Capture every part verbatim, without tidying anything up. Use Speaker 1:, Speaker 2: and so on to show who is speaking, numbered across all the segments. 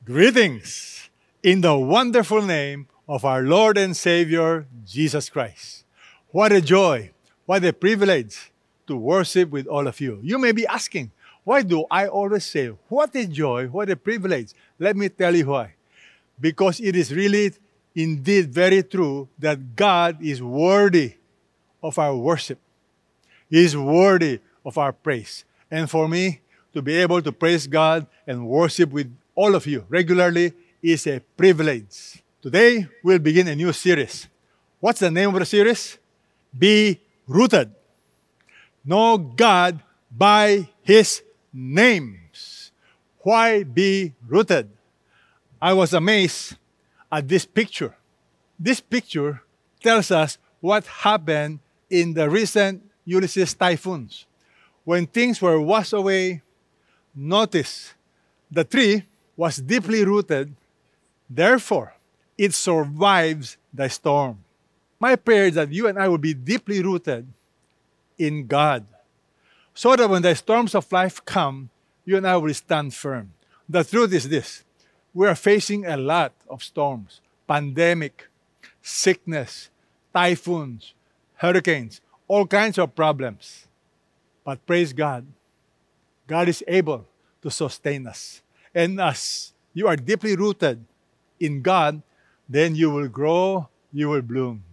Speaker 1: Greetings in the wonderful name of our Lord and Savior, Jesus Christ. What a joy, what a privilege to worship with all of you. You may be asking, why do I always say, what a joy, what a privilege? Let me tell you why. Because it is really, indeed, very true that God is worthy of our worship. He is worthy of our praise. And for me, to be able to praise God and worship with all of you regularly is a privilege. Today, we'll begin a new series. What's the name of the series? Be Rooted. Know God by His names. Why be rooted? I was amazed at this picture. This picture tells us what happened in the recent Ulysses typhoons. When things were washed away, notice the tree was deeply rooted, therefore, it survives the storm. My prayer is that you and I will be deeply rooted in God, so that when the storms of life come, you and I will stand firm. The truth is this: we are facing a lot of storms, pandemic, sickness, typhoons, hurricanes, all kinds of problems. But praise God, God is able to sustain us. And as you are deeply rooted in God, then you will grow, you will bloom.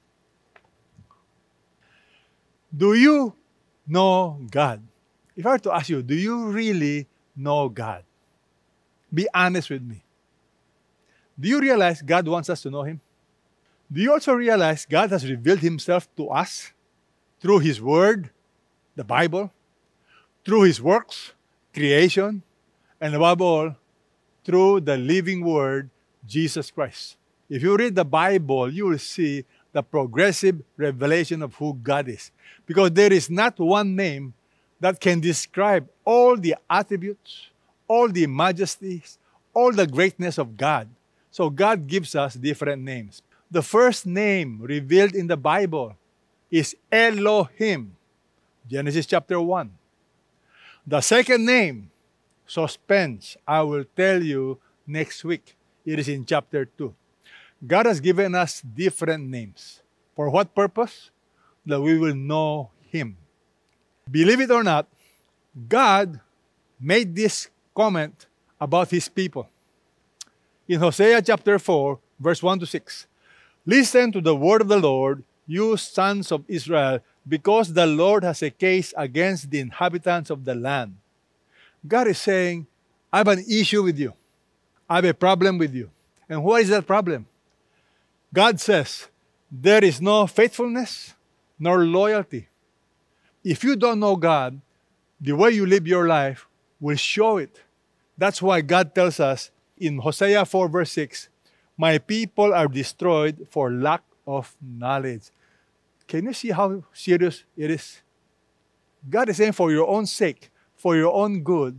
Speaker 1: Do you know God? If I were to ask you, do you really know God? Be honest with me. Do you realize God wants us to know Him? Do you also realize God has revealed Himself to us through His Word, the Bible, through His works, creation, and above all, through the living Word, Jesus Christ? If you read the Bible, you will see the progressive revelation of who God is. Because there is not one name that can describe all the attributes, all the majesties, all the greatness of God. So God gives us different names. The first name revealed in the Bible is Elohim, Genesis chapter one. The second name, suspense, I will tell you next week. It is in chapter two. God has given us different names. For what purpose? That we will know Him. Believe it or not, God made this comment about His people. In Hosea chapter four, verse one to six, listen to the word of the Lord, you sons of Israel, because the Lord has a case against the inhabitants of the land. God is saying, I have an issue with you. I have a problem with you. And what is that problem? God says, there is no faithfulness nor loyalty. If you don't know God, the way you live your life will show it. That's why God tells us in Hosea four verse six, my people are destroyed for lack of knowledge. Can you see how serious it is? God is saying for your own sake, for your own good,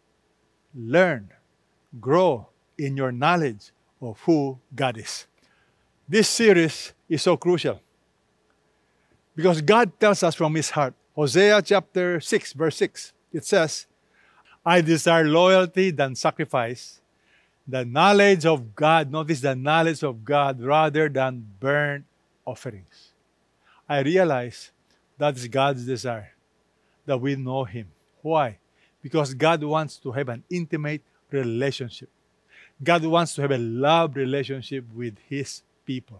Speaker 1: learn, grow in your knowledge of who God is. This series is so crucial because God tells us from His heart. Hosea chapter six, verse six, it says, I desire loyalty than sacrifice, the knowledge of God, notice the knowledge of God rather than burnt offerings. I realize that is God's desire, that we know Him. Why? Because God wants to have an intimate relationship. God wants to have a love relationship with His people.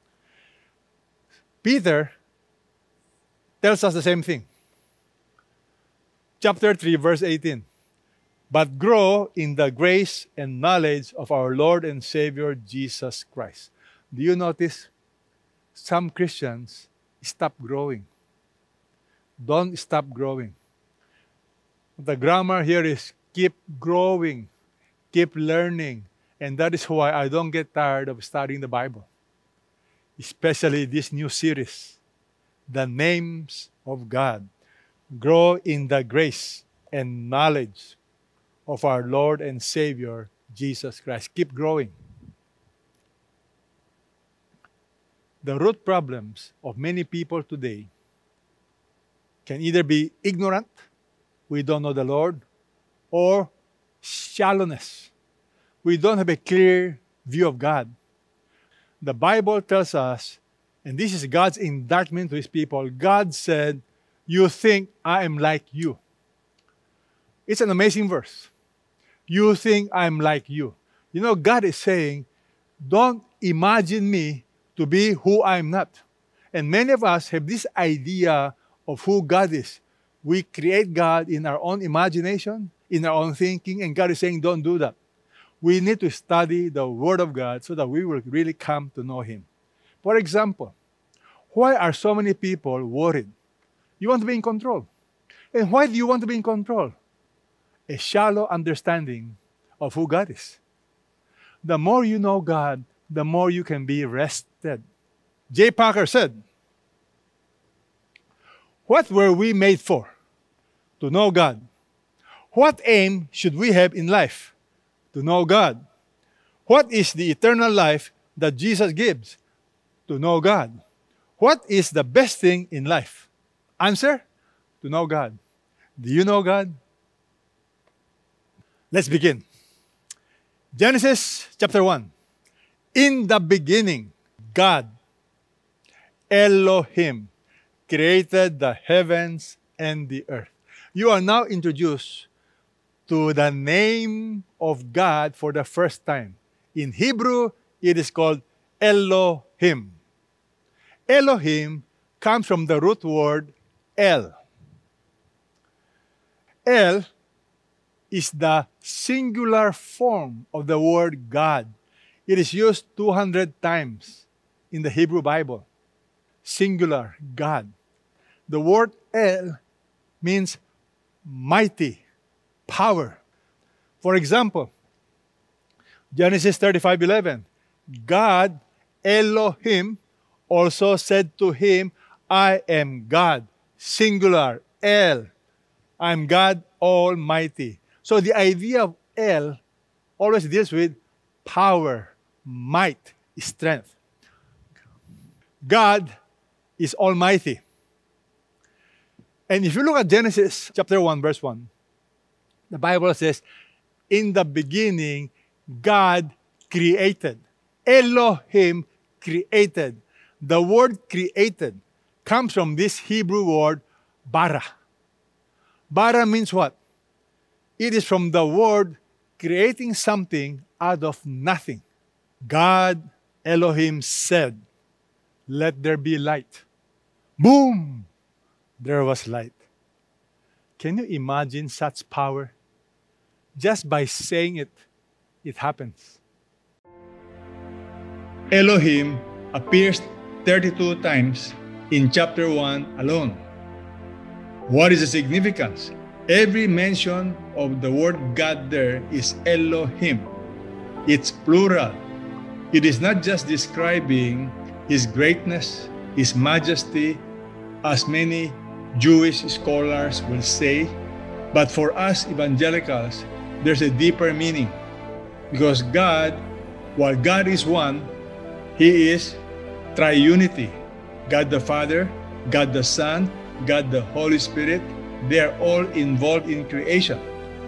Speaker 1: Peter tells us the same thing. Chapter three, verse eighteen. But grow in the grace and knowledge of our Lord and Savior Jesus Christ. Do you notice? Some Christians stop growing. Don't stop growing. The grammar here is keep growing, keep learning. And that is why I don't get tired of studying the Bible. Especially this new series, The Names of God. Grow in the grace and knowledge of our Lord and Savior, Jesus Christ. Keep growing. The root problems of many people today can either be ignorant, we don't know the Lord, or shallowness. we don't have a clear view of God. The Bible tells us, and this is God's indictment to His people, God said, "You think I am like you." It's an amazing verse. You think I'm like you. You know, God is saying, don't imagine me to be who I'm not. And many of us have this idea of who God is. We create God in our own imagination, in our own thinking, and God is saying, don't do that. We need to study the Word of God so that we will really come to know Him. For example, why are so many people worried? You want to be in control. And why do you want to be in control? A shallow understanding of who God is. The more you know God, the more you can be rested. J. Packer said, "What were we made for? To know God. What aim should we have in life? To know God. What is the eternal life that Jesus gives? To know God. What is the best thing in life? Answer, to know God." Do you know God? Let's begin. Genesis chapter one. In the beginning, God, Elohim, created the heavens and the earth. You are now introduced to the name of God for the first time. In Hebrew, it is called Elohim. Elohim comes from the root word El. El is the singular form of the word God. It is used two hundred times in the Hebrew Bible. Singular, God. The word El means mighty, power. For example, Genesis thirty-five eleven, God, Elohim, also said to him, "I am God," singular, El. I am God Almighty. So the idea of El always deals with power, might, strength. God is Almighty. And if you look at Genesis chapter one, verse one, the Bible says, "In the beginning, God created." Elohim created. The word created comes from this Hebrew word, bara. Bara means what? It is from the word creating something out of nothing. God, Elohim, said, "Let there be light." Boom! There was light. Can you imagine such power? Just by saying it, it happens. Elohim appears thirty-two times in chapter one alone. What is the significance? Every mention of the word God there is Elohim. It's plural. It is not just describing His greatness, His majesty, as many Jewish scholars will say, but for us evangelicals, there's a deeper meaning. Because God, while God is one, He is triunity. God the Father, God the Son, God the Holy Spirit, they are all involved in creation.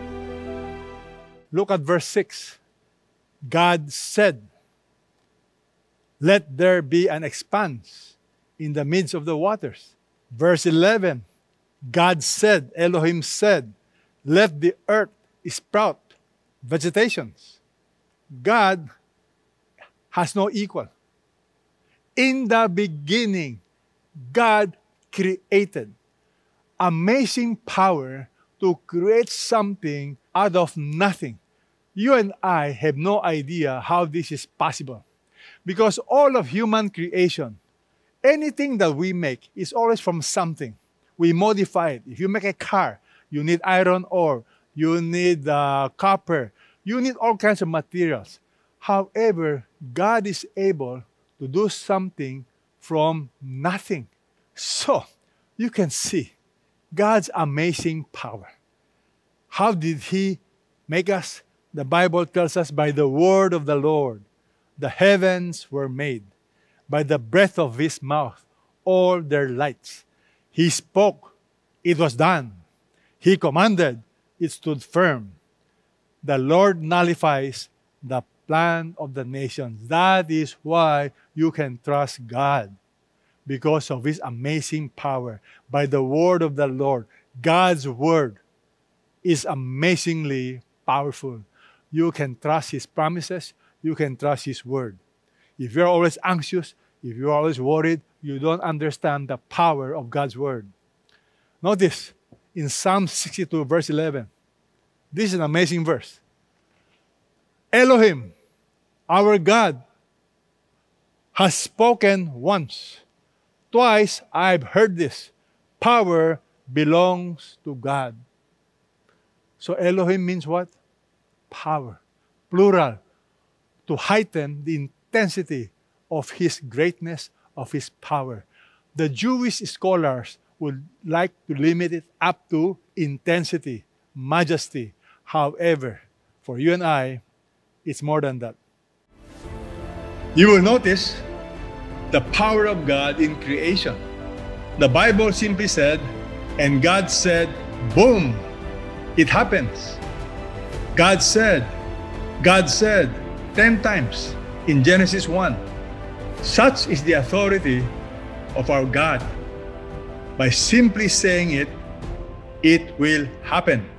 Speaker 1: Look at verse six. God said, "Let there be an expanse in the midst of the waters." Verse eleven, God said, Elohim said, "Let the earth sprout vegetations." God has no equal. In the beginning, God created. Amazing power to create something out of nothing. You and I have no idea how this is possible. Because all of human creation, anything that we make is always from something. We modify it. If you make a car, you need iron ore, you need uh, copper, you need all kinds of materials. However, God is able to do something from nothing. So, you can see God's amazing power. How did He make us? The Bible tells us, by the word of the Lord, the heavens were made. By the breath of His mouth, all their lights. He spoke, it was done. He commanded, it stood firm. The Lord nullifies the plan of the nations. That is why you can trust God, because of His amazing power. By the word of the Lord, God's word is amazingly powerful. You can trust His promises. You can trust His word. If you're always anxious, if you're always worried, you don't understand the power of God's word. Notice in Psalm sixty-two, verse eleven, this is an amazing verse. Elohim, our God, has spoken once. Twice I've heard this. Power belongs to God. So Elohim means what? Power. Plural. To heighten the intensity of His greatness, of His power. The Jewish scholars would like to limit it up to intensity, majesty. However, for you and I, it's more than that. You will notice the power of God in creation. The Bible simply said, and God said, boom, it happens. God said, God said, ten times in Genesis one. Such is the authority of our God. By simply saying it, it will happen.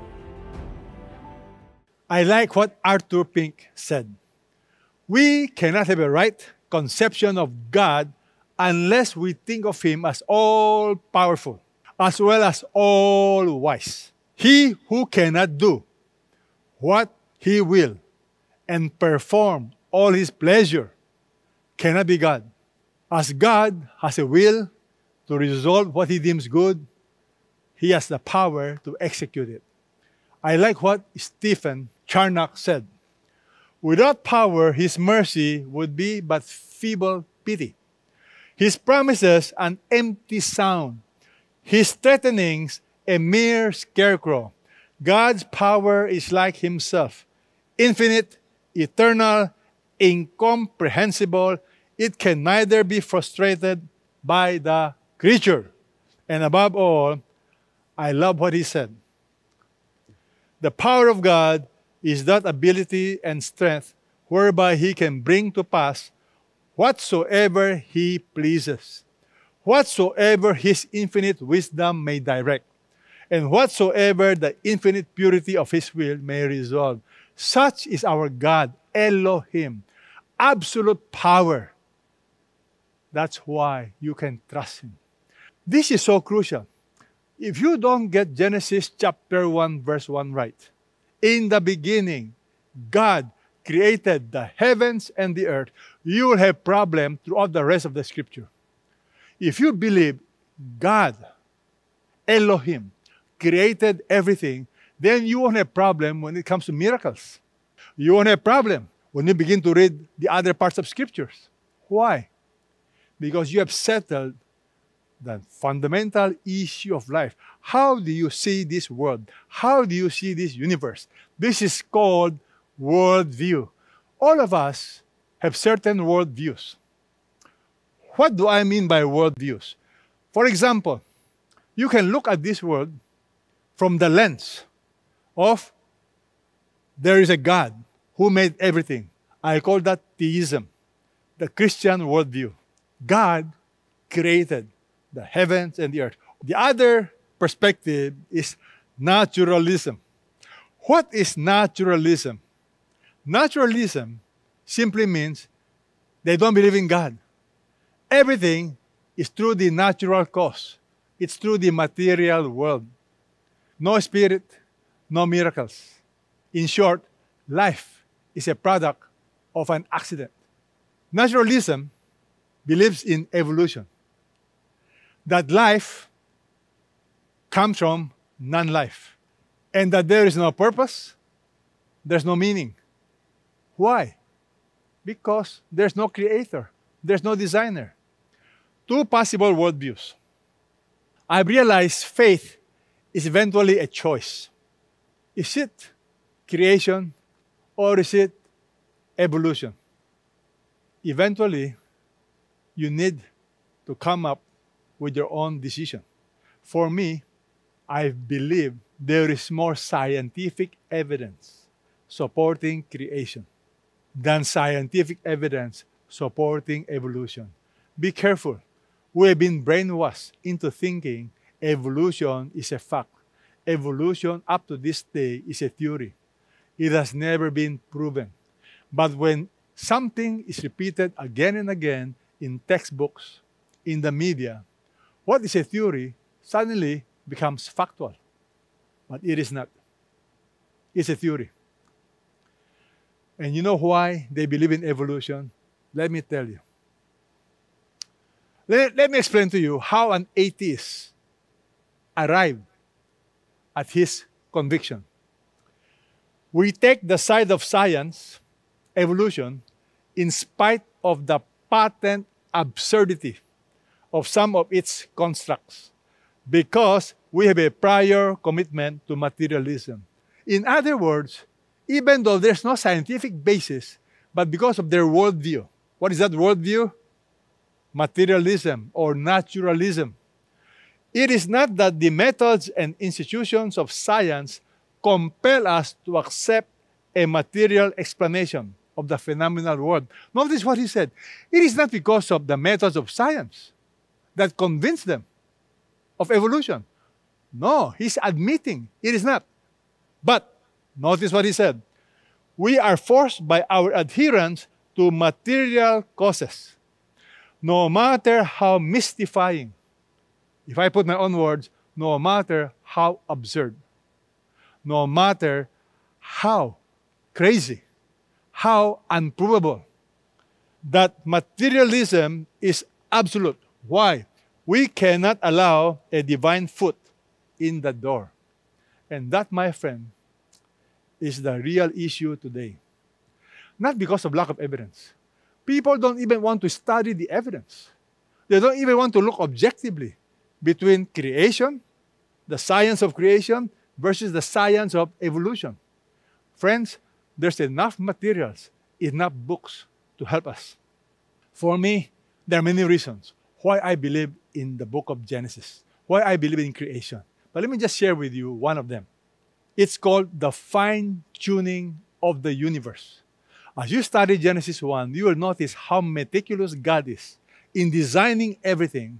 Speaker 1: I like what Arthur Pink said. We cannot have a right conception of God unless we think of Him as all-powerful, as well as all-wise. He who cannot do what He will and perform all His pleasure cannot be God. As God has a will to resolve what He deems good, He has the power to execute it. I like what Stephen Charnock said. Without power, His mercy would be but feeble pity. His promises an empty sound. His threatenings a mere scarecrow. God's power is like Himself, infinite, eternal, incomprehensible. It can neither be frustrated by the creature. And above all, I love what he said. The power of God is that ability and strength whereby He can bring to pass whatsoever He pleases, whatsoever His infinite wisdom may direct, and whatsoever the infinite purity of His will may resolve. Such is our God, Elohim, absolute power. That's why you can trust Him. This is so crucial. If you don't get Genesis chapter one, verse one right, in the beginning, God created the heavens and the earth, you will have problem throughout the rest of the scripture. If you believe God, Elohim, created everything, then you won't have problem when it comes to miracles. You won't have problem when you begin to read the other parts of scriptures. Why? Because you have settled the fundamental issue of life. How do you see this world? How do you see this universe? This is called worldview. All of us have certain worldviews. What do I mean by worldviews? For example, you can look at this world from the lens of there is a God who made everything. I call that theism, the Christian worldview. God created the heavens and the earth. The other perspective is naturalism. What is naturalism? Naturalism simply means they don't believe in God. Everything is through the natural cause. It's through the material world. No spirit, no miracles. In short, life is a product of an accident. Naturalism believes in evolution, that life comes from non-life, and that there is no purpose, there's no meaning. Why? Because there's no creator, there's no designer. Two possible worldviews. I've realized faith is eventually a choice. Is it creation or is it evolution? Eventually, you need to come up with your own decision. For me, I believe there is more scientific evidence supporting creation. than scientific evidence supporting evolution. Be careful. We have been brainwashed into thinking evolution is a fact. Evolution up to this day is a theory. It has never been proven. But when something is repeated again and again in textbooks, in the media, what is a theory suddenly becomes factual. But it is not. It's a theory. And you know why they believe in evolution? Let me tell you. Let, let me explain to you how an atheist arrived at his conviction. We take the side of science, evolution, in spite of the patent absurdity of some of its constructs, because we have a prior commitment to materialism. In other words, even though there's no scientific basis, but because of their worldview. What is that worldview? Materialism or naturalism. It is not that the methods and institutions of science compel us to accept a material explanation of the phenomenal world. Notice what he said. It is not because of the methods of science that convince them of evolution. No, he's admitting it is not. But notice what he said. We are forced by our adherence to material causes, no matter how mystifying. If I put my own words, no matter how absurd, no matter how crazy, how unprovable, that materialism is absolute. Why? We cannot allow a divine foot in the door. And that, my friend, is the real issue today. Not because of lack of evidence. People don't even want to study the evidence. They don't even want to look objectively between creation, the science of creation, versus the science of evolution. Friends, there's enough materials, enough books to help us. For me, there are many reasons why I believe in the book of Genesis, why I believe in creation. But let me just share with you one of them. It's called the fine-tuning of the universe. As you study Genesis one, you will notice how meticulous God is in designing everything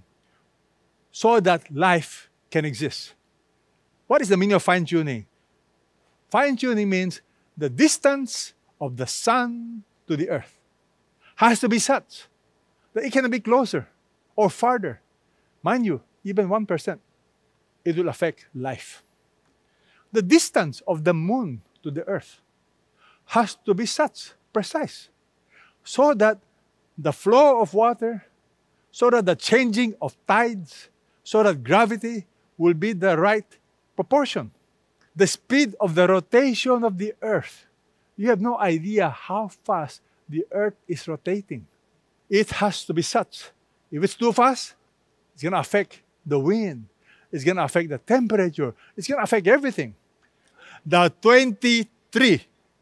Speaker 1: so that life can exist. What is the meaning of fine-tuning? Fine-tuning means the distance of the sun to the earth has to be such that it cannot be closer or farther. Mind you, even one percent, it will affect life. The distance of the moon to the earth has to be such, precise, so that the flow of water, so that the changing of tides, so that gravity will be the right proportion. The speed of the rotation of the earth. You have no idea how fast the earth is rotating. It has to be such. If it's too fast, it's going to affect the wind. It's going to affect the temperature. It's going to affect everything. The twenty-three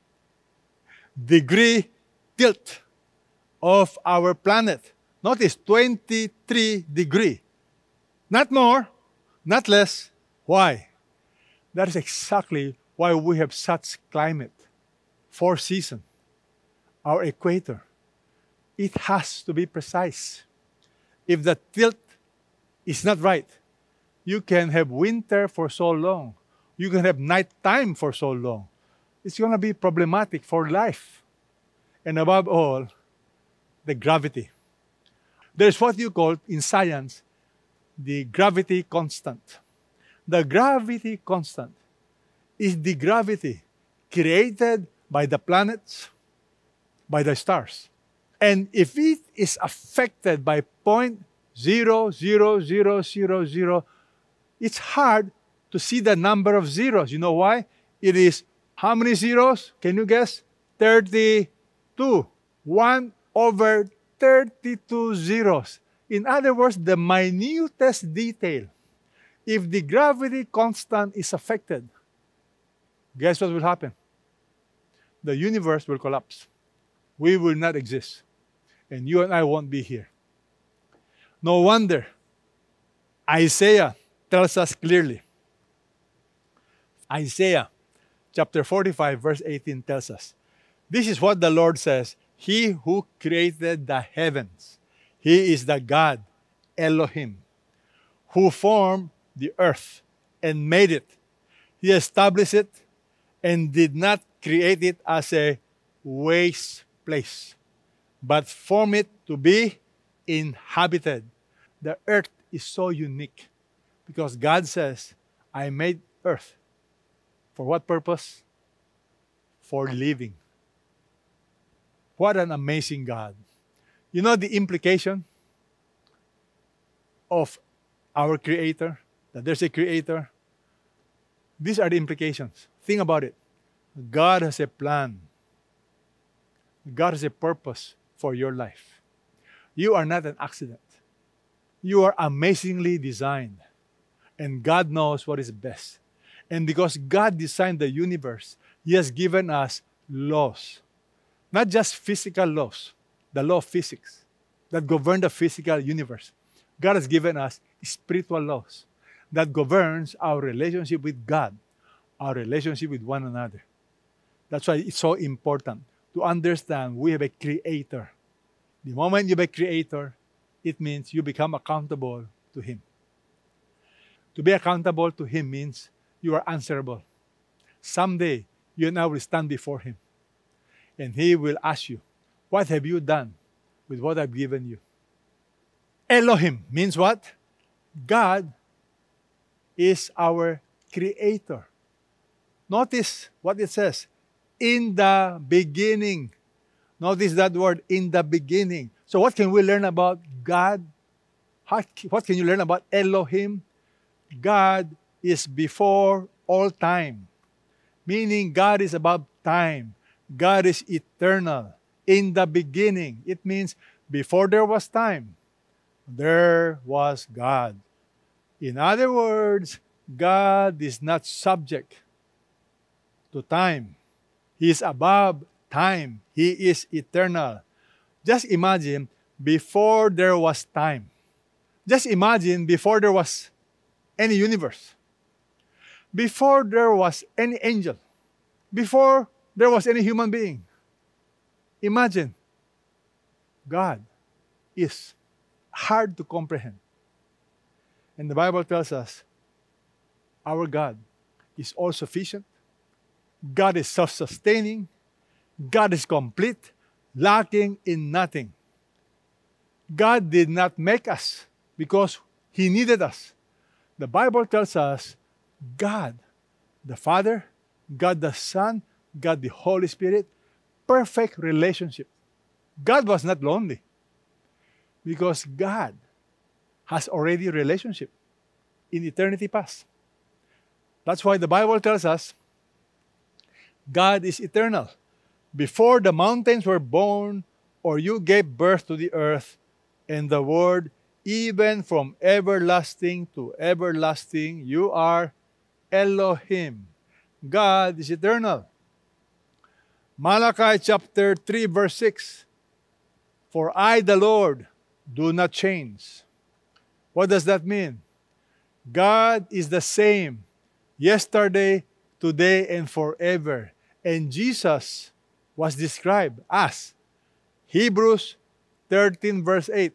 Speaker 1: degree tilt of our planet. Notice, twenty-three degree. Not more, not less. Why? That is exactly why we have such climate. Four seasons. Our equator. It has to be precise. If the tilt is not right, you can have winter for so long. You can have nighttime for so long. It's going to be problematic for life. And above all, the gravity. There's what you call in science the gravity constant. The gravity constant is the gravity created by the planets, by the stars. And if it is affected by zero point zero zero zero zero zero, it's hard to see the number of zeros. You know why? It is how many zeros? Can you guess? thirty-two. one over thirty-two zeros. In other words, the minutest detail. If the gravity constant is affected, guess what will happen? The universe will collapse. We will not exist. And you and I won't be here. No wonder Isaiah tells us clearly. Isaiah chapter forty-five verse eighteen tells us, This is what the Lord says. He who created the heavens. He is the God, Elohim, who formed the earth and made it. He established it and did not create it as a waste place, but formed it to be inhabited. The earth is so unique because God says, I made earth. For what purpose? For living. What an amazing God. You know the implication of our Creator, that there's a Creator? These are the implications. Think about it. God has a plan. God has a purpose for your life. You are not an accident. You are amazingly designed. And God knows what is best. And because God designed the universe, He has given us laws. Not just physical laws, the law of physics that govern the physical universe. God has given us spiritual laws that governs our relationship with God, our relationship with one another. That's why it's so important to understand we have a Creator. The moment you have a Creator, it means you become accountable to Him. To be accountable to Him means you are answerable. Someday, you and I will stand before Him. And He will ask you, what have you done with what I've given you? Elohim means what? God is our Creator. Notice what it says. In the beginning. Notice that word, in the beginning. So what can we learn about God? How, what can you learn about Elohim? God is before all time. Meaning God is above time. God is eternal. In the beginning. It means before there was time, there was God. In other words, God is not subject to time. He is above time. He is eternal. Just imagine before there was time. Just imagine before there was any universe. Before there was any angel. Before there was any human being. Imagine. God is hard to comprehend. And the Bible tells us our God is all-sufficient. God is self-sustaining. God is complete, lacking in nothing. God did not make us because He needed us. The Bible tells us God, the Father, God the Son, God the Holy Spirit, perfect relationship. God was not lonely because God has already a relationship in eternity past. That's why the Bible tells us God is eternal. Before the mountains were born, or you gave birth to the earth, and the Word, even from everlasting to everlasting, you are Elohim. God is eternal. Malachi chapter three, verse six. For I, the Lord, do not change. What does that mean? God is the same yesterday, today, and forever. And Jesus was described as Hebrews thirteen, verse eight.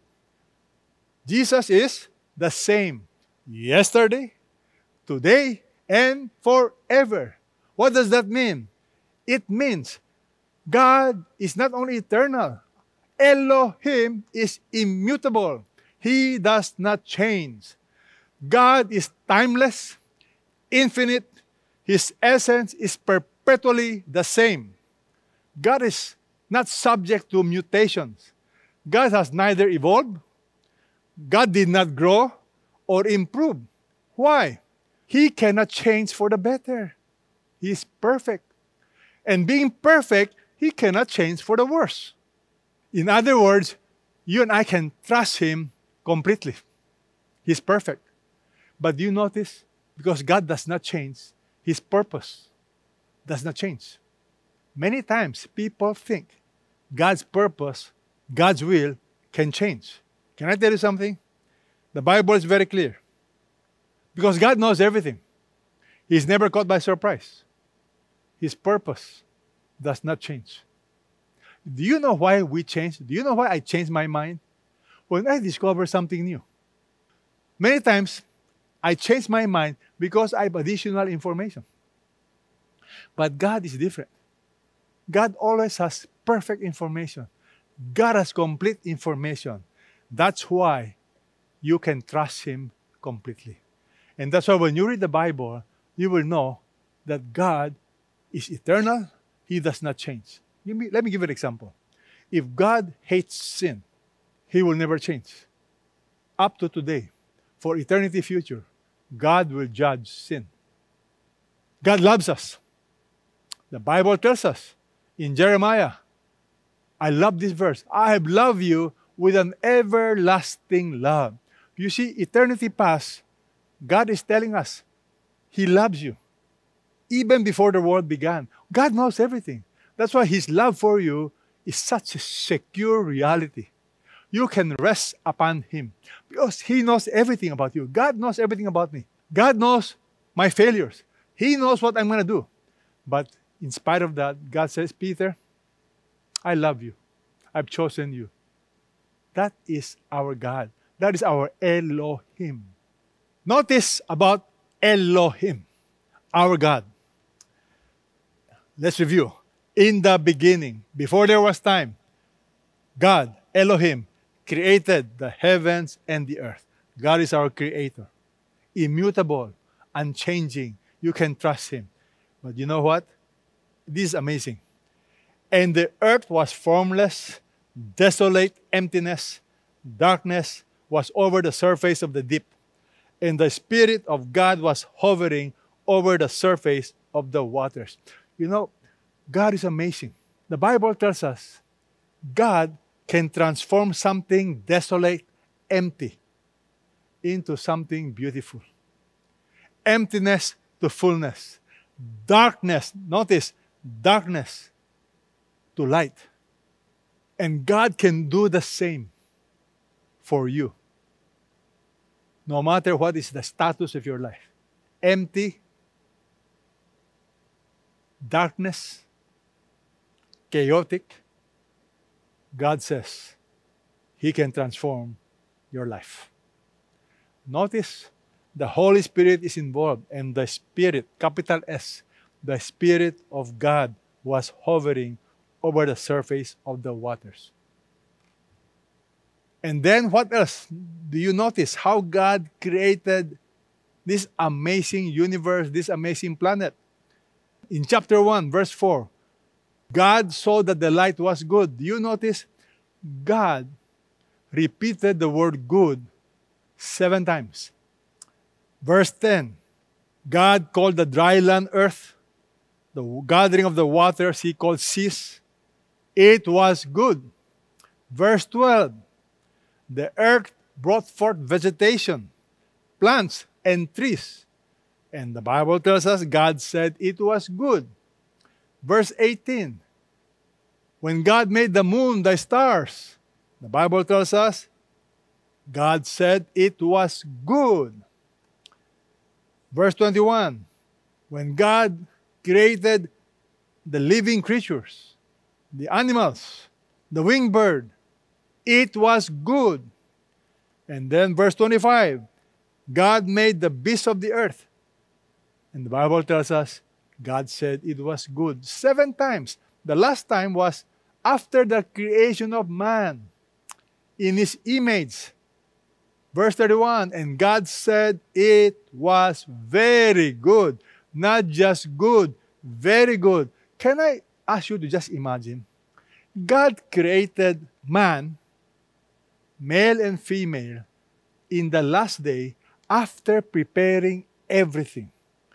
Speaker 1: Jesus is the same yesterday, today, and forever. What does that mean? It means God is not only eternal, Elohim is immutable. He does not change. God is timeless, infinite. His essence is perpetually the same. God is not subject to mutations. God has neither evolved, God did not grow or improve. Why? He cannot change for the better. He is perfect. And being perfect, He cannot change for the worse. In other words, you and I can trust Him completely. He's perfect. But do you notice? Because God does not change, His purpose does not change. Many times, people think God's purpose, God's will, can change. Can I tell you something? The Bible is very clear. Because God knows everything. He's never caught by surprise. His purpose does not change. Do you know why we change? Do you know why I change my mind? When I discover something new. Many times, I change my mind because I have additional information. But God is different. God always has perfect information. God has complete information. That's why you can trust Him completely. And that's why when you read the Bible, you will know that God is eternal. He does not change. Give me, let me give you an example. If God hates sin, He will never change. Up to today, for eternity future, God will judge sin. God loves us. The Bible tells us in Jeremiah, I love this verse, I have loved you with an everlasting love. You see, eternity past, God is telling us, He loves you. Even before the world began. God knows everything. That's why His love for you is such a secure reality. You can rest upon Him because He knows everything about you. God knows everything about me. God knows my failures. He knows what I'm going to do. But in spite of that, God says, Peter, I love you. I've chosen you. That is our God. That is our Elohim. Notice about Elohim, our God. Let's review. In the beginning, before there was time, God, Elohim, created the heavens and the earth. God is our creator. Immutable, unchanging. You can trust Him. But you know what? This is amazing. And the earth was formless, desolate, emptiness, darkness was over the surface of the deep. And the Spirit of God was hovering over the surface of the waters. You know, God is amazing. The Bible tells us God can transform something desolate, empty, into something beautiful. Emptiness to fullness. Darkness, notice, darkness to light. And God can do the same for you. No matter what is the status of your life. Empty, darkness, chaotic, God says He can transform your life. Notice the Holy Spirit is involved, and the Spirit, capital S, the Spirit of God was hovering over the surface of the waters. And then what else? Do you notice how God created this amazing universe, this amazing planet? In chapter one, verse four, God saw that the light was good. Do you notice? God repeated the word good seven times. Verse ten, God called the dry land earth. The gathering of the waters He called seas. It was good. Verse twelve, the earth brought forth vegetation, plants, and trees. And the Bible tells us God said it was good. Verse eighteen, when God made the moon, the stars, the Bible tells us God said it was good. Verse twenty-one, when God created the living creatures, the animals, the winged bird, it was good. And then verse twenty-five, God made the beasts of the earth. And the Bible tells us God said it was good. Seven times. The last time was after the creation of man in His image. Verse thirty-one, and God said it was very good. Not just good, very good. Can I ask you to just imagine? God created man, male and female, in the last day after preparing everything.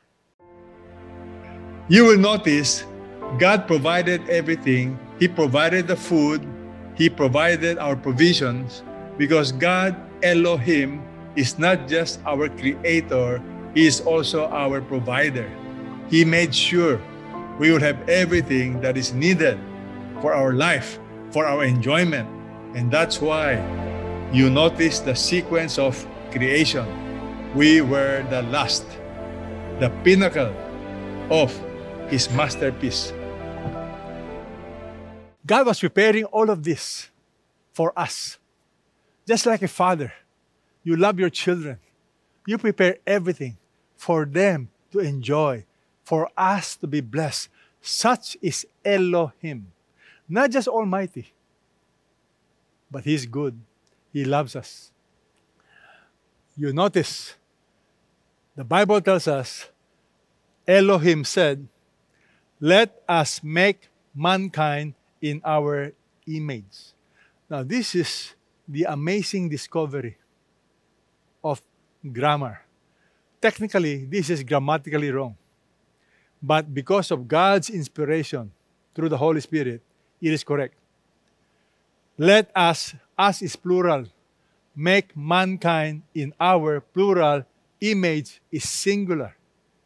Speaker 1: You will notice God provided everything. He provided the food. He provided our provisions because God, Elohim, is not just our creator, He is also our provider. He made sure we will have everything that is needed for our life, for our enjoyment. And that's why you notice the sequence of creation. We were the last, the pinnacle of His masterpiece. God was preparing all of this for us. Just like a father, you love your children. You prepare everything for them to enjoy, for us to be blessed. Such is Elohim. Not just Almighty, but He's good. He loves us. You notice, the Bible tells us, Elohim said, "Let us make mankind in our image." Now, this is the amazing discovery of grammar. Technically, this is grammatically wrong. But because of God's inspiration through the Holy Spirit, it is correct. Let us, us is plural, make mankind in our plural image is singular,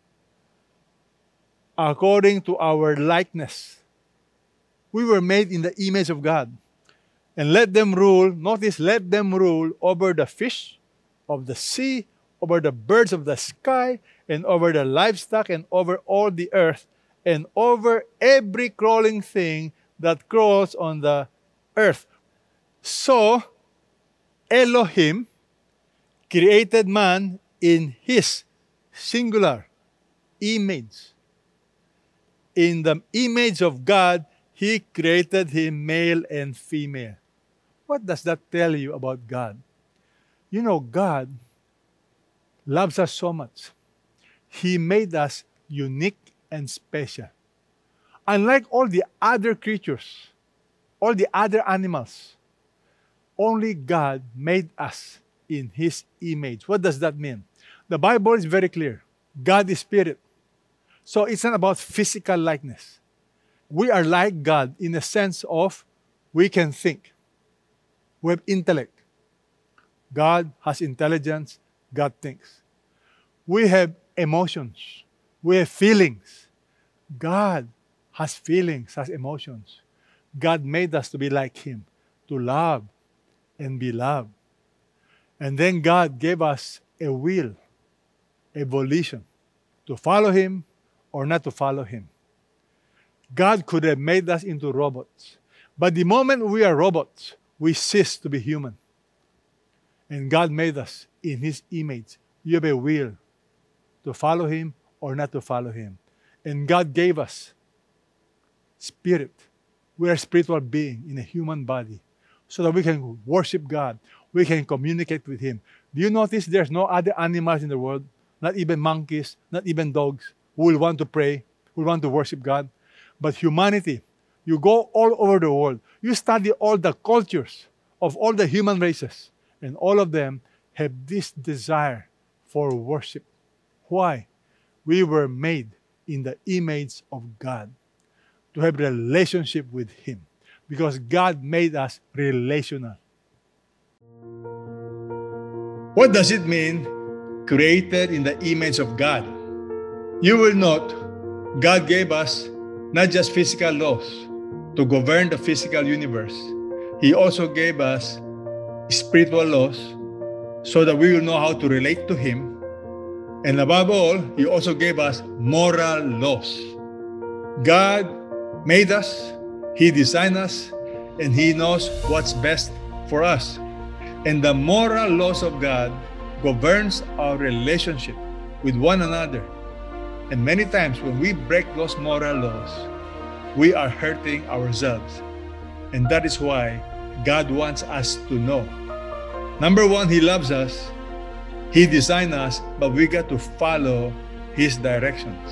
Speaker 1: according to our likeness. We were made in the image of God. And let them rule, notice, let them rule over the fish of the sea, over the birds of the sky, and over the livestock, and over all the earth, and over every crawling thing that crawls on the earth. So, Elohim created man in His singular image. In the image of God, He created him male and female. What does that tell you about God? You know, God loves us so much. He made us unique and special. Unlike all the other creatures, all the other animals, only God made us in His image. What does that mean? The Bible is very clear. God is spirit. So it's not about physical likeness. We are like God in the sense of we can think. We have intellect. God has intelligence. God thinks. We have emotions. We have feelings. God has feelings, has emotions. God made us to be like Him, to love and be loved. And then God gave us a will, a volition, to follow Him or not to follow Him. God could have made us into robots. But the moment we are robots, we cease to be human. And God made us in His image. You have a will to follow Him or not to follow Him. And God gave us spirit. We are a spiritual being in a human body so that we can worship God. We can communicate with Him. Do you notice there's no other animals in the world, not even monkeys, not even dogs, who will want to pray, who will want to worship God? But humanity, you go all over the world. You study all the cultures of all the human races, and all of them have this desire for worship. Why? We were made in the image of God to have a relationship with Him because God made us relational. What does it mean, created in the image of God? You will note God gave us not just physical laws to govern the physical universe. He also gave us spiritual laws so that we will know how to relate to Him. And above all, He also gave us moral laws. God made us, He designed us, and He knows what's best for us. And the moral laws of God governs our relationship with one another. And many times when we break those moral laws, we are hurting ourselves. And that is why God wants us to know. Number one, He loves us. He designed us, but we got to follow His directions.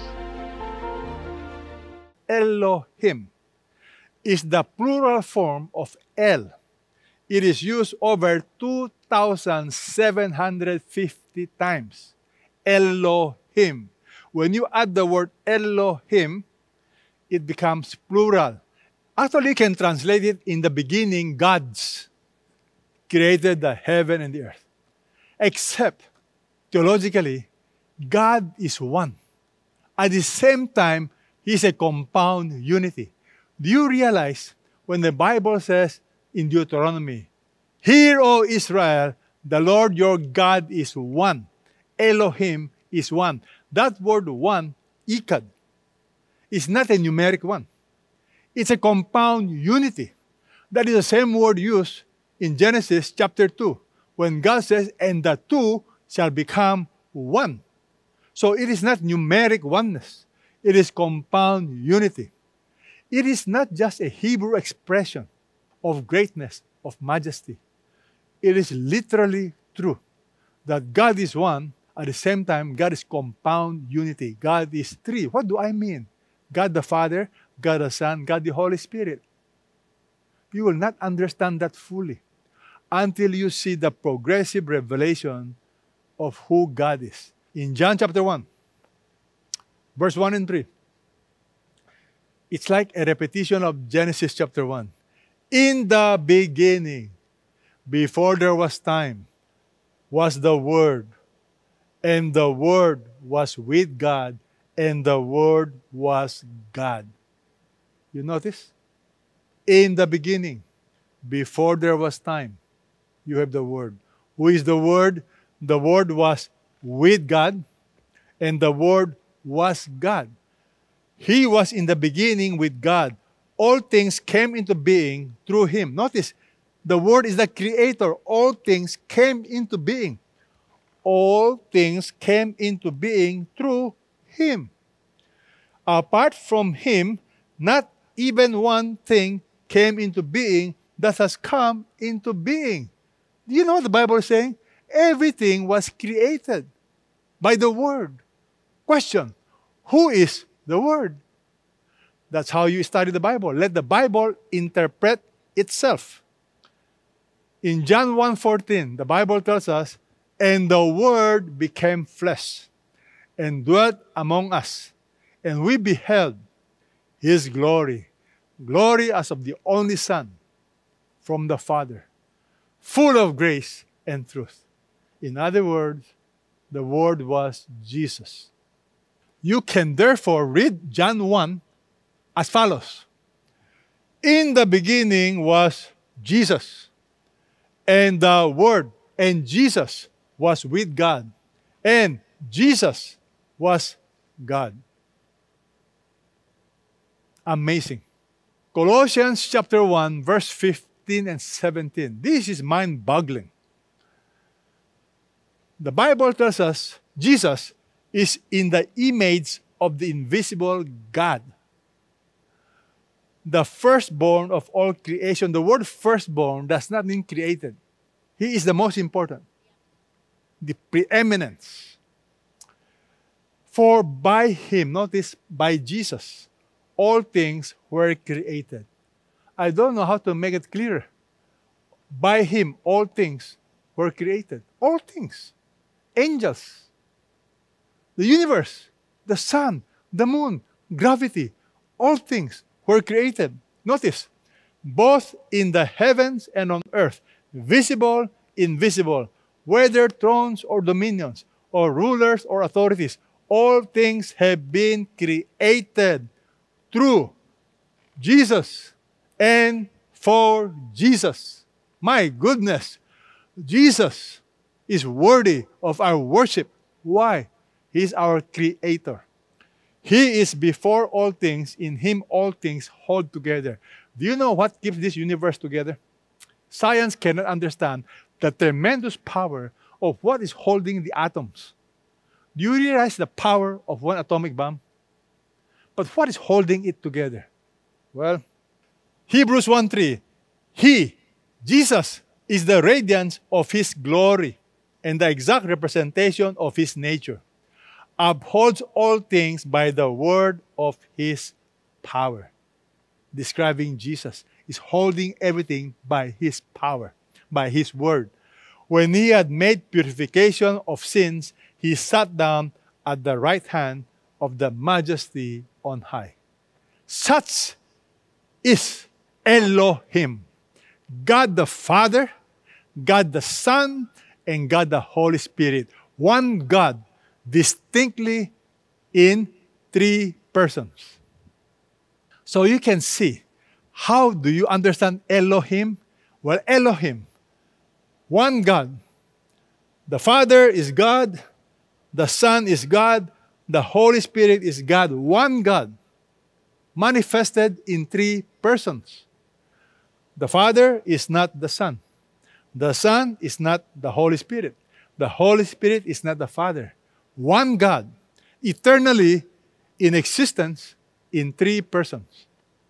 Speaker 1: Elohim is the plural form of El. It is used over two thousand seven hundred fifty times. Elohim. When you add the word Elohim, it becomes plural. Actually, you can translate it in the beginning, gods created the heaven and the earth. Except, theologically, God is one. At the same time, He is a compound unity. Do you realize when the Bible says in Deuteronomy, "Hear, O Israel, the Lord your God is one. Elohim is one." That word one, ikad, is not a numeric one. It's a compound unity. That is the same word used in Genesis chapter two, when God says, and the two shall become one. So it is not numeric oneness. It is compound unity. It is not just a Hebrew expression of greatness, of majesty. It is literally true that God is one. At the same time, God is compound unity. God is three. What do I mean? God the Father, God the Son, God the Holy Spirit. You will not understand that fully until you see the progressive revelation of who God is. In John chapter one, verse one and three, it's like a repetition of Genesis chapter one. In the beginning, before there was time, was the Word, and the Word was with God, and the Word was God. You notice? In the beginning, before there was time, you have the Word. Who is the Word? The Word was with God, and the Word was God. He was in the beginning with God. All things came into being through Him. Notice, the Word is the Creator. All things came into being. All things came into being through Him. Apart from Him, not even one thing came into being that has come into being. Do you know what the Bible is saying? Everything was created by the Word. Question, who is the Word? That's how you study the Bible. Let the Bible interpret itself. In John one fourteen, the Bible tells us, and the Word became flesh and dwelt among us, and we beheld His glory, glory as of the only Son from the Father, full of grace and truth. In other words, the Word was Jesus. You can therefore read John one as follows. In the beginning was Jesus, and the Word, and Jesus was with God, and Jesus was God. Amazing. Colossians chapter one, verse fifteen and seventeen. This is mind-boggling. The Bible tells us Jesus is in the image of the invisible God, the firstborn of all creation. The word firstborn does not mean created. He is the most important, the preeminence. For by Him, notice, by Jesus, all things were created. I don't know how to make it clearer. By Him, all things were created. All things. Angels, the universe, the sun, the moon, gravity, all things were created. Notice, both in the heavens and on earth, visible, invisible, whether thrones or dominions, or rulers or authorities, all things have been created through Jesus and for Jesus. My goodness, Jesus is worthy of our worship. Why? He is our Creator. He is before all things. In Him all things hold together. Do you know what keeps this universe together? Science cannot understand the tremendous power of what is holding the atoms. Do you realize the power of one atomic bomb? But what is holding it together? Well, Hebrews one three, He, Jesus, is the radiance of His glory and the exact representation of His nature, upholds all things by the word of His power. Describing Jesus is holding everything by His power, by His word. When He had made purification of sins, He sat down at the right hand of the Majesty on high. Such is Elohim, God the Father, God the Son, and God the Holy Spirit. One God, distinctly in three persons. So you can see, how do you understand Elohim? Well, Elohim, one God. The Father is God, the Son is God, the Holy Spirit is God, one God. manifested in three persons. The Father is not the Son. The Son is not the Holy Spirit. The Holy Spirit is not the Father. One God, eternally in existence in three persons.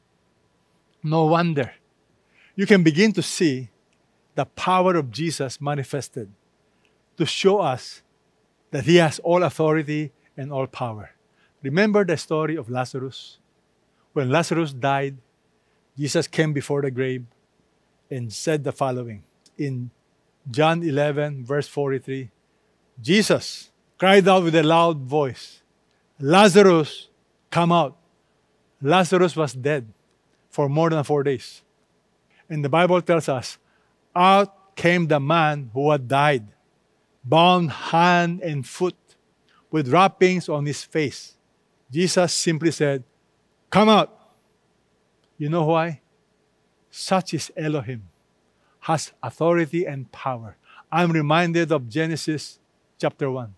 Speaker 1: No wonder. You can begin to see the power of Jesus manifested to show us that He has all authority and all power. Remember the story of Lazarus? When Lazarus died, Jesus came before the grave and said the following. In John eleven, verse forty-three, Jesus cried out with a loud voice, Lazarus, come out. Lazarus was dead for more than four days. And the Bible tells us, out came the man who had died, bound hand and foot, with wrappings on his face. Jesus simply said, come out. You know why? Such is Elohim, has authority and power. I'm reminded of Genesis chapter one.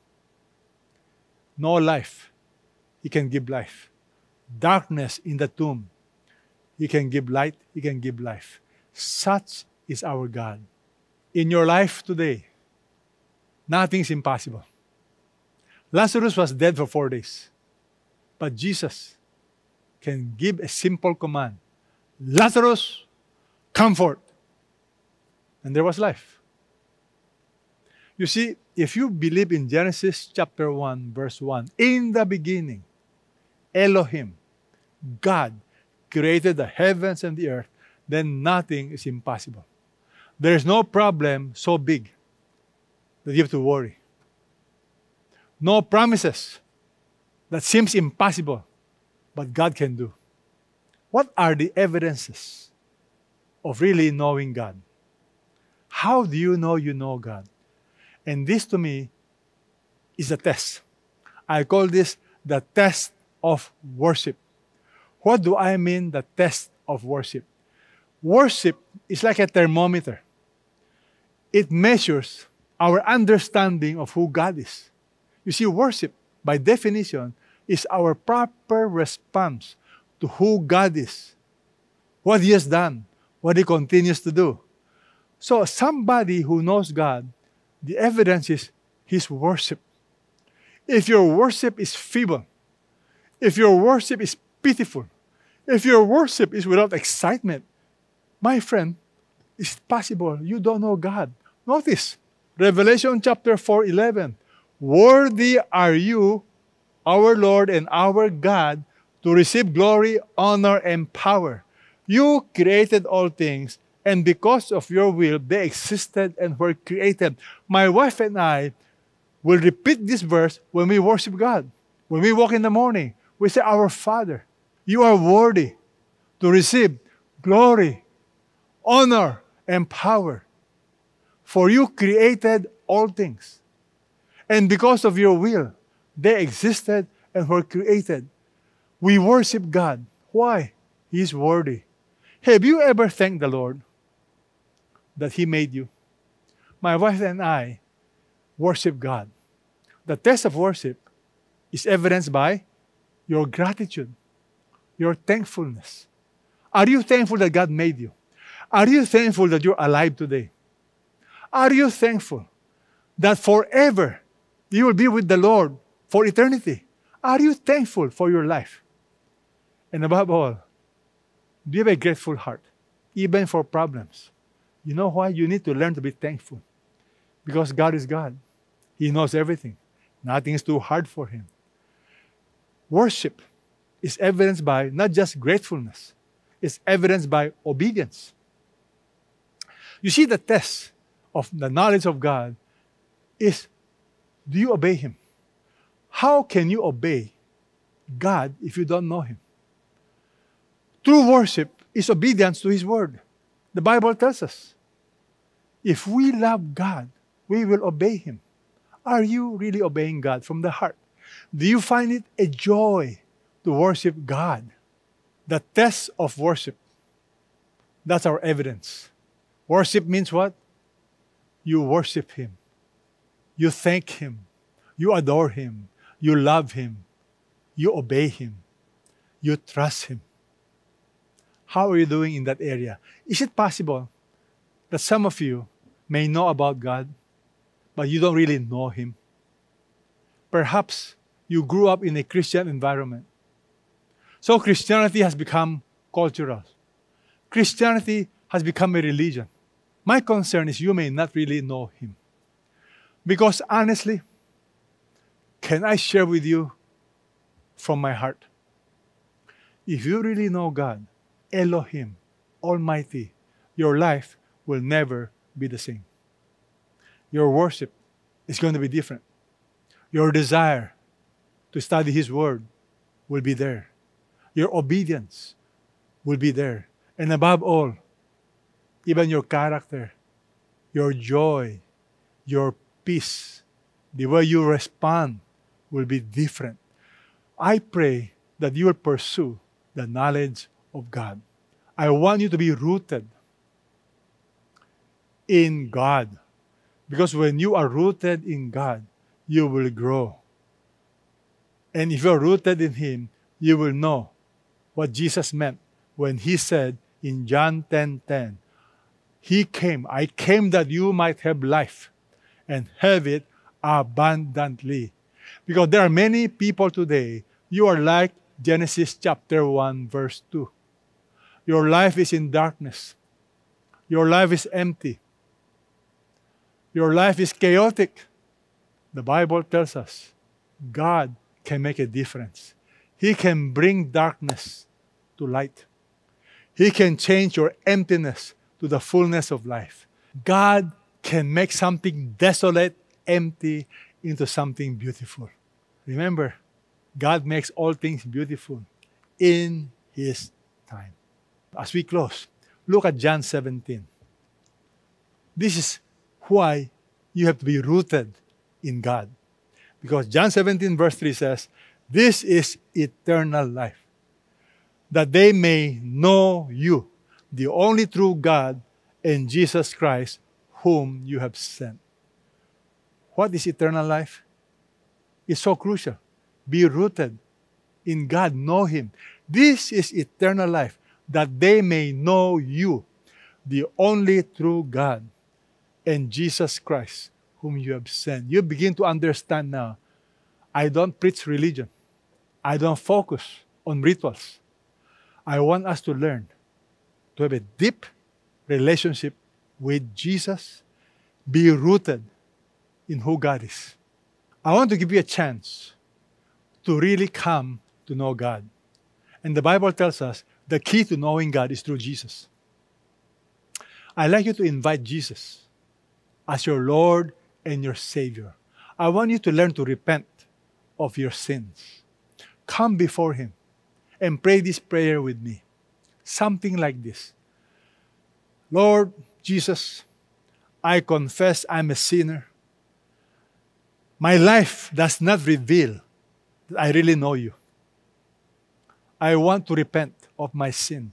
Speaker 1: No life, He can give life. Darkness in the tomb, He can give light, He can give life. Such is our God. In your life today, nothing is impossible. Lazarus was dead for four days. But Jesus can give a simple command. Lazarus, come forth. And there was life. You see, if you believe in Genesis chapter one, verse one, in the beginning, Elohim, God, created the heavens and the earth, then nothing is impossible. There is no problem so big that you have to worry. No promises that seems impossible, but God can do. What are the evidences of really knowing God? How do you know you know God? And this to me is a test. I call this the test of worship. What do I mean, the test of worship? Worship is like a thermometer. It measures our understanding of who God is. You see, worship, by definition, is our proper response to who God is, what He has done, what He continues to do. So somebody who knows God, the evidence is his worship. If your worship is feeble, if your worship is pitiful, if your worship is without excitement, my friend, it's possible you don't know God. Notice, Revelation chapter four, eleven. Worthy are you, our Lord and our God, to receive glory, honor, and power. You created all things, and because of your will, they existed and were created. My wife and I will repeat this verse when we worship God. When we walk in the morning, we say, Our Father, you are worthy to receive glory, honor, and power. For you created all things. And because of your will, they existed and were created. We worship God. Why? He is worthy. Have you ever thanked the Lord that He made you? My wife and I worship God. The test of worship is evidenced by your gratitude, your thankfulness. Are you thankful that God made you? Are you thankful that you're alive today? Are you thankful that forever you will be with the Lord for eternity? Are you thankful for your life? And above all, do you have a grateful heart, even for problems? You know why? You need to learn to be thankful. Because God is God. He knows everything. Nothing is too hard for Him. Worship is evidenced by not just gratefulness, it's evidenced by obedience. You see, the test of the knowledge of God is, do you obey Him? How can you obey God if you don't know Him? True worship is obedience to His Word. The Bible tells us, if we love God, we will obey Him. Are you really obeying God from the heart? Do you find it a joy to worship God? The test of worship, that's our evidence. Worship means what? You worship Him. You thank Him. You adore Him. You love Him. You obey Him. You trust Him. How are you doing in that area? Is it possible that some of you may know about God, but you don't really know Him? Perhaps you grew up in a Christian environment. So Christianity has become cultural. Christianity has become a religion. My concern is you may not really know Him. Because honestly, can I share with you from my heart? If you really know God, Elohim, Almighty, your life will never be the same. Your worship is going to be different. Your desire to study His Word will be there. Your obedience will be there. And above all, even your character, your joy, your peace, the way you respond will be different. I pray that you will pursue the knowledge of God. I want you to be rooted in God. Because when you are rooted in God, you will grow. And if you're rooted in Him, you will know what Jesus meant when He said in John ten ten, He came, I came that you might have life and have it abundantly. Because there are many people today, you are like Genesis chapter one, verse two. Your life is in darkness. Your life is empty. Your life is chaotic. The Bible tells us God can make a difference. He can bring darkness to light. He can change your emptiness to the fullness of life. God can make something desolate, empty, into something beautiful. Remember, God makes all things beautiful in His time. As we close, look at John seventeen. This is why you have to be rooted in God. Because John seventeen verse three says, this is eternal life, that they may know you, the only true God, and Jesus Christ, whom you have sent. What is eternal life? It's so crucial. Be rooted in God. Know Him. This is eternal life, that they may know you, the only true God, and Jesus Christ, whom you have sent. You begin to understand now, I don't preach religion. I don't focus on rituals. I want us to learn to have a deep relationship with Jesus, be rooted in who God is. I want to give you a chance to really come to know God. And the Bible tells us the key to knowing God is through Jesus. I'd like you to invite Jesus as your Lord and your Savior. I want you to learn to repent of your sins. Come before Him and pray this prayer with me. Something like this. Lord Jesus, I confess I'm a sinner. My life does not reveal that I really know you. I want to repent of my sins.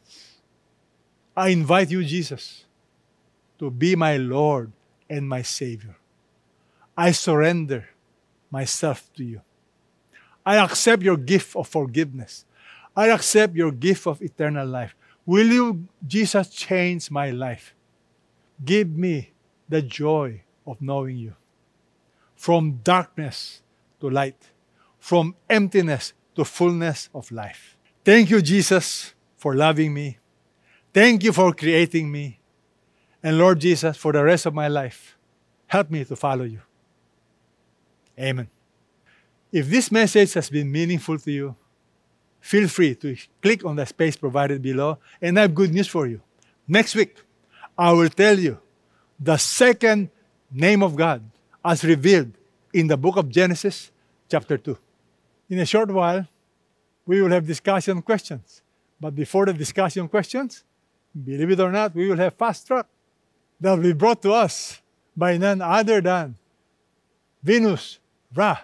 Speaker 1: I invite you, Jesus, to be my Lord and my Savior. I surrender myself to you. I accept your gift of forgiveness. I accept your gift of eternal life. Will you, Jesus, change my life? Give me the joy of knowing you. From darkness to light. From emptiness to fullness of life. Thank you, Jesus, for loving me. Thank you for creating me. And Lord Jesus, for the rest of my life, help me to follow you. Amen. If this message has been meaningful to you, feel free to click on the space provided below, and I have good news for you. Next week, I will tell you the second name of God as revealed in the book of Genesis, chapter two. In a short while, we will have discussion questions. But before the discussion questions, believe it or not, we will have fast track that will be brought to us by none other than Venus Ra.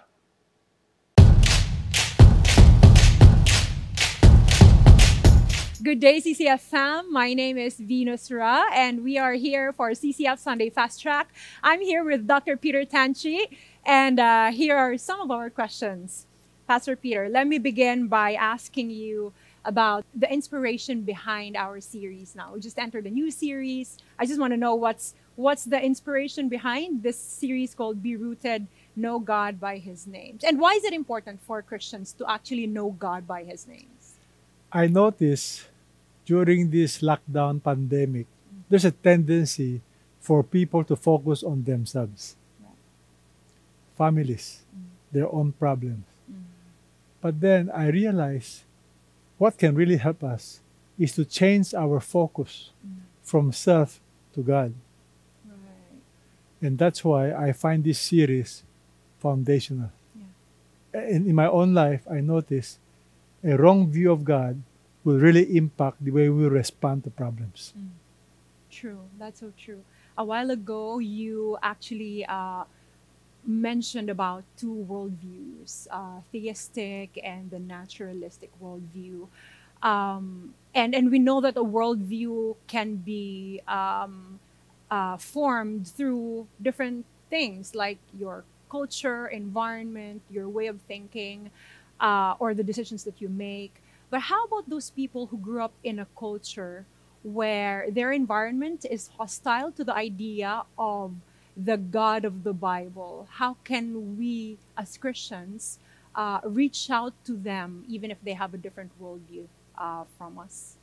Speaker 2: Good day, C C F fam. My name is Venus Ra, and we are here for C C F Sunday Fast Track. I'm here with Doctor Peter Tanchi, and uh, here are some of our questions. Pastor Peter, let me begin by asking you, about the inspiration behind our series now. We just entered a new series. I just want to know what's what's the inspiration behind this series called Be Rooted, Know God by His Names. And why is it important for Christians to actually know God by His names?
Speaker 1: I notice during this lockdown pandemic, there's a tendency for people to focus on themselves,
Speaker 2: Right.
Speaker 1: families,
Speaker 2: Mm.
Speaker 1: their own problems.
Speaker 2: Mm.
Speaker 1: But then I realize what can really help us is to change our focus
Speaker 2: Mm.
Speaker 1: from self to God.
Speaker 2: Right.
Speaker 1: And that's why I find this series foundational.
Speaker 2: Yeah.
Speaker 1: And in my own life, I notice a wrong view of God will really impact the way we respond to problems.
Speaker 2: Mm. True. That's so true. A while ago, you actually uh, mentioned about two worldviews, uh, theistic and the naturalistic worldview. Um, and, and we know that a worldview can be um, uh, formed through different things like your culture, environment, your way of thinking, uh, or the decisions that you make. But how about those people who grew up in a culture where their environment is hostile to the idea of the God of the Bible? How can we, as Christians, uh, reach out to them even if they have a different worldview uh, from us?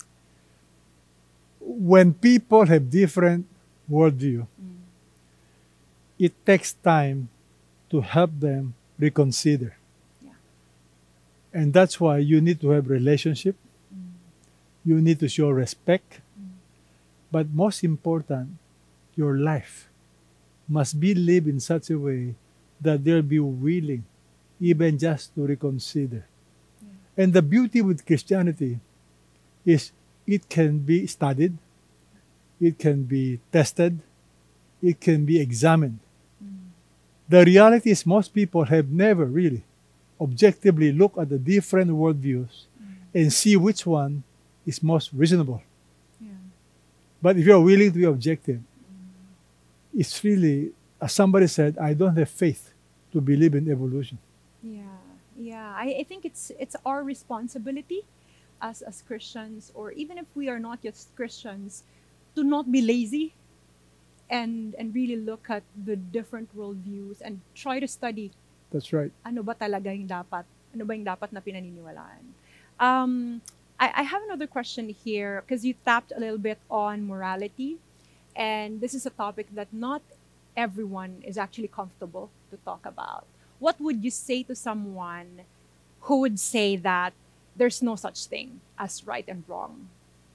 Speaker 1: When people have different worldview,
Speaker 2: Mm.
Speaker 1: it takes time to help them reconsider.
Speaker 2: Yeah.
Speaker 1: And that's why you need to have relationship.
Speaker 2: Mm.
Speaker 1: You need to show respect.
Speaker 2: Mm.
Speaker 1: But most important, your life must be lived in such a way that they'll be willing even just to reconsider.
Speaker 2: Yeah.
Speaker 1: And the beauty with Christianity is it can be studied, it can be tested, it can be examined.
Speaker 2: Mm.
Speaker 1: The reality is most people have never really objectively looked at the different worldviews
Speaker 2: Mm.
Speaker 1: and see which one is most reasonable.
Speaker 2: Yeah.
Speaker 1: But if you're willing to be objective, it's really, as somebody said, I don't have faith to believe in evolution.
Speaker 2: Yeah, yeah. I, I think it's it's our responsibility as as Christians, or even if we are not yet Christians, to not be lazy and and really look at the different worldviews and try to study
Speaker 1: That's right.
Speaker 2: ano ba talaga yung dapat, ano ba yung dapat na pinaniniwalaan. Um, I, I have another question here because you tapped a little bit on morality, and this is a topic that not everyone is actually comfortable to talk about. What would you say to someone who would say that there's no such thing as right and wrong?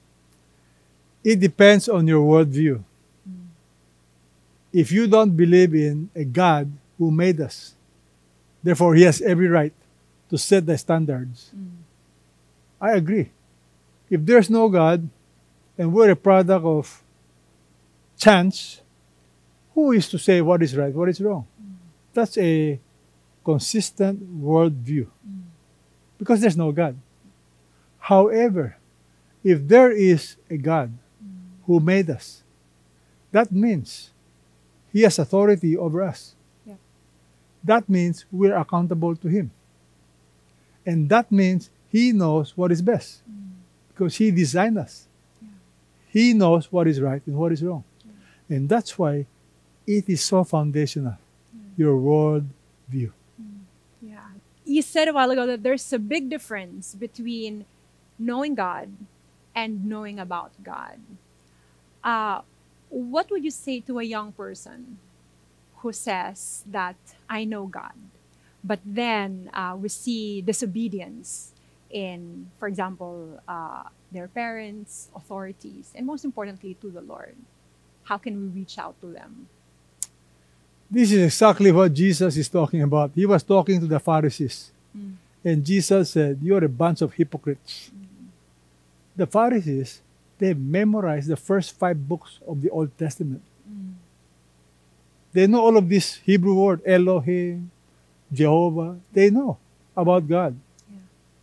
Speaker 1: It depends on your worldview.
Speaker 2: Mm.
Speaker 1: If you don't believe in a God who made us, therefore He has every right to set the standards,
Speaker 2: Mm.
Speaker 1: I agree. If there's no God and we're a product of chance, who is to say what is right, what is wrong?
Speaker 2: Mm.
Speaker 1: That's a consistent worldview
Speaker 2: Mm.
Speaker 1: because there's no God. However, if there is a God
Speaker 2: Mm.
Speaker 1: who made us, that means He has authority over us.
Speaker 2: Yeah.
Speaker 1: That means we're accountable to Him. And that means He knows what is best
Speaker 2: Mm.
Speaker 1: because He designed us.
Speaker 2: Yeah.
Speaker 1: He knows what is right and what is wrong.
Speaker 2: Yeah.
Speaker 1: And that's why it is so foundational,
Speaker 2: Yeah.
Speaker 1: your world view.
Speaker 2: Yeah. You said a while ago that there's a big difference between knowing God and knowing about God. Uh, what would you say to a young person who says that I know God, but then uh, we see disobedience in, for example, uh, their parents, authorities, and most importantly, to the Lord? How can we reach out to them?
Speaker 1: This is exactly what Jesus is talking about. He was talking to the Pharisees.
Speaker 2: Mm.
Speaker 1: And Jesus said, you're a bunch of hypocrites.
Speaker 2: Mm.
Speaker 1: The Pharisees, they memorized the first five books of the Old Testament.
Speaker 2: Mm.
Speaker 1: They know all of this Hebrew word, Elohim, Jehovah. They know about God.
Speaker 2: Yeah.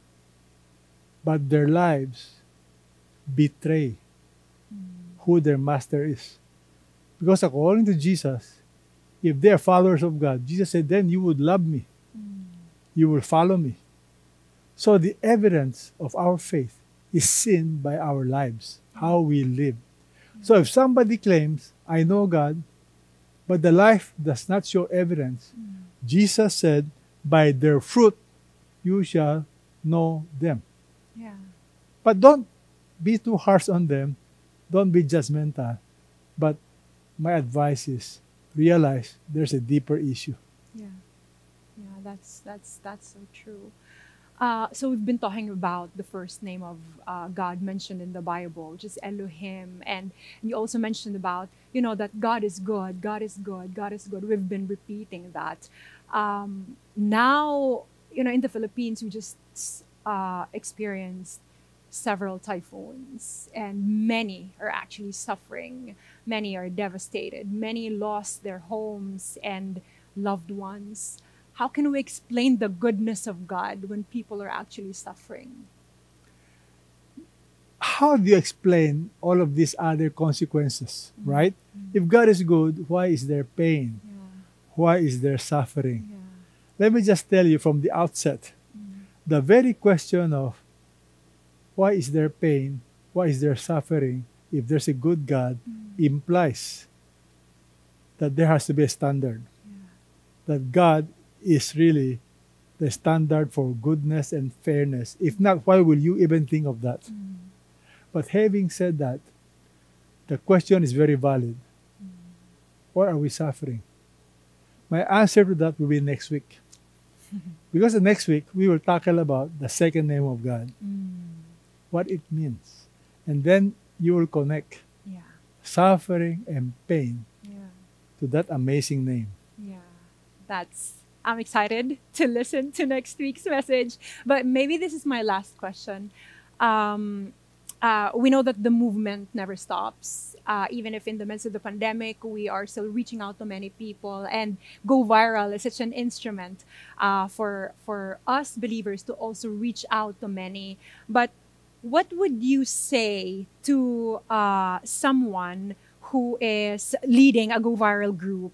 Speaker 1: But their lives betray
Speaker 2: Mm.
Speaker 1: who their master is. Because according to Jesus, if they are followers of God, Jesus said, then you would love me.
Speaker 2: Mm.
Speaker 1: You will follow me. So the evidence of our faith is seen by our lives, how we live. So if somebody claims, I know God, but the life does not show evidence, Jesus said, by their fruit you shall know them.
Speaker 2: Yeah.
Speaker 1: But don't be too harsh on them. Don't be judgmental. But my advice is realize there's a deeper issue.
Speaker 2: Yeah. Yeah, that's that's that's so true. Uh, so we've been talking about the first name of uh, God mentioned in the Bible, which is Elohim, and you also mentioned about you know that God is good, God is good, God is good. We've been repeating that. Um, now, you know, in the Philippines, we just uh, experienced several typhoons, and many are actually suffering. Many are devastated. Many lost their homes and loved ones. How can we explain the goodness of God when people are actually suffering?
Speaker 1: How do you explain all of these other consequences,
Speaker 2: Mm-hmm.
Speaker 1: right? If God is good, why is there pain?
Speaker 2: Yeah,
Speaker 1: Why is there suffering?
Speaker 2: yeah,
Speaker 1: Let me just tell you from the outset,
Speaker 2: mm,
Speaker 1: the very question of why is there pain, why is there suffering, if there's a good God,
Speaker 2: mm,
Speaker 1: implies that there has to be a standard.
Speaker 2: yeah,
Speaker 1: That God is really the standard for goodness and fairness. If not, why will you even think of that?
Speaker 2: mm,
Speaker 1: But having said that, the question is very valid.
Speaker 2: mm,
Speaker 1: Why are we suffering? My answer to that will be next week. Because the next week, we will tackle about the second name of God,
Speaker 2: mm,
Speaker 1: what it means. And then you will connect
Speaker 2: yeah,
Speaker 1: suffering and pain
Speaker 2: yeah,
Speaker 1: to that amazing name.
Speaker 2: yeah. That's. I'm excited to listen to next week's message. But maybe this is my last question. Um, uh, we know that the movement never stops. Uh, even if in the midst of the pandemic, we are still reaching out to many people, and Go Viral is such an instrument uh, for for us believers to also reach out to many. But what would you say to uh, someone who is leading a Go Viral group?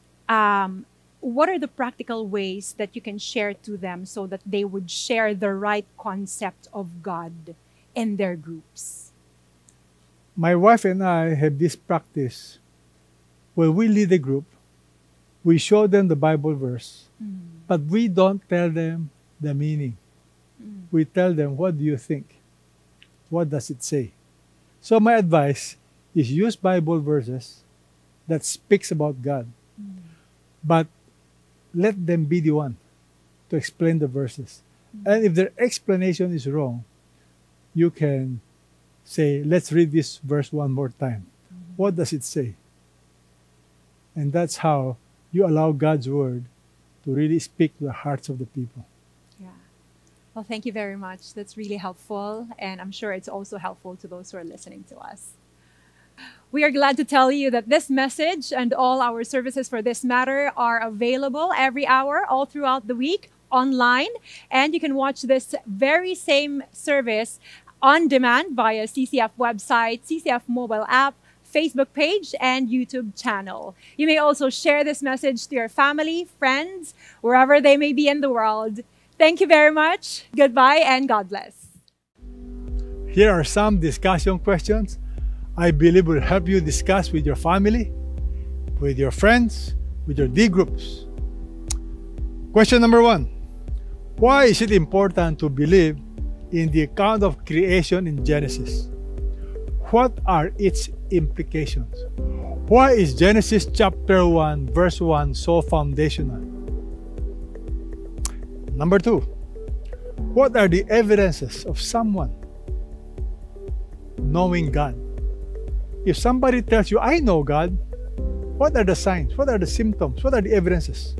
Speaker 2: Um, what are the practical ways that you can share to them so that they would share the right concept of God in their groups?
Speaker 1: My wife and I have this practice. When we lead a group, we show them the Bible verse,
Speaker 2: Mm,
Speaker 1: but we don't tell them the meaning.
Speaker 2: mm,
Speaker 1: We tell them, what do you think? What does it say? So my advice is use Bible verses that speaks about God,
Speaker 2: mm,
Speaker 1: but let them be the one to explain the verses. And if their explanation is wrong, you can say, let's read this verse one more time. What does it say? And that's how you allow God's word to really speak to the hearts of the people.
Speaker 2: yeah. Well, thank you very much. That's really helpful. And I'm sure it's also helpful to those who are listening to us. We are glad to tell you that this message and all our services for this matter are available every hour, all throughout the week, online. And you can watch this very same service on demand via C C F website, C C F mobile app, Facebook page, and YouTube channel. You may also share this message to your family, friends, wherever they may be in the world. Thank you very much. Goodbye and God bless.
Speaker 1: Here are some discussion questions I believe will help you discuss with your family, with your friends, with your D groups. Question number one. Why is it important to believe in the account of creation in Genesis? What are its implications? Why is Genesis chapter one, verse one so foundational? Number two. What are the evidences of someone knowing God? If somebody tells you, I know God, what are the signs? What are the symptoms? What are the evidences?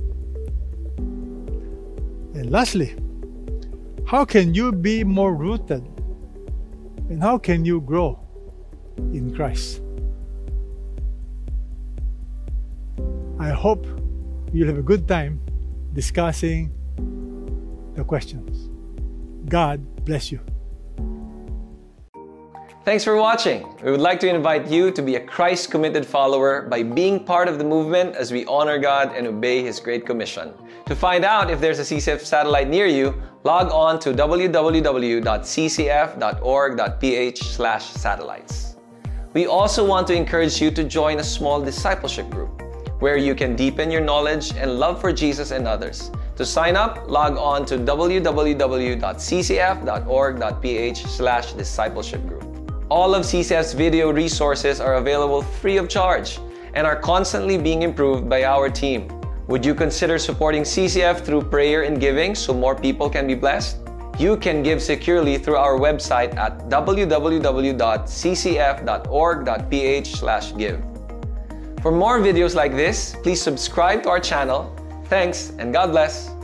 Speaker 1: And lastly, how can you be more rooted? And how can you grow in Christ? I hope you'll have a good time discussing the questions. God bless you.
Speaker 3: Thanks for watching. We would like to invite you to be a Christ-committed follower by being part of the movement as we honor God and obey His Great Commission. To find out if there's a C C F satellite near you, log on to w w w dot c c f dot org dot p h slash satellites. We also want to encourage you to join a small discipleship group where you can deepen your knowledge and love for Jesus and others. To sign up, log on to w w w dot c c f dot org dot p h slash discipleship group. All of C C F's video resources are available free of charge and are constantly being improved by our team. Would you consider supporting C C F through prayer and giving so more people can be blessed? You can give securely through our website at w w w dot c c f dot org dot p h slash give. For more videos like this, please subscribe to our channel. Thanks and God bless!